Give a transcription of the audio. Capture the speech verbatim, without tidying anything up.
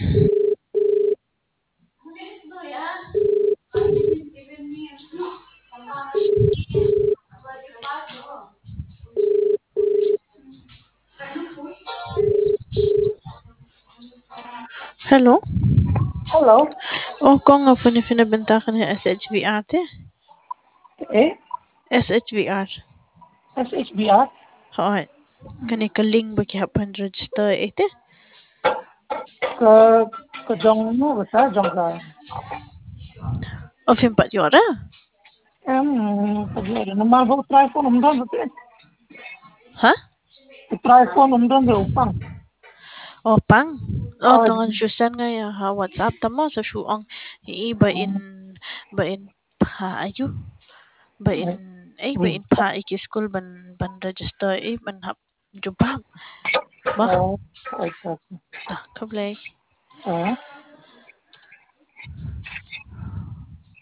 Hello? Hello. Oh, ko nga po ni pinabentakan niya S H V R te. Eh? S H V R. S H B R? Hoy. Kani kaling ba kihapan register ite? Ke ke jong mo bata jong ka. O fin pat yora? Em pagi ada nama bo try phone umdan bata. Ha? Try phone umdan be upang. Oh, pang. Oh, Ah, tangan syusan nga ya ha WhatsApp tamo sa syuang iba in ba in pa ayo ba in eh ba in pa iki school ban ban register eh ban hap jubam. Ba? oh, okay. Ta kablay. Ah,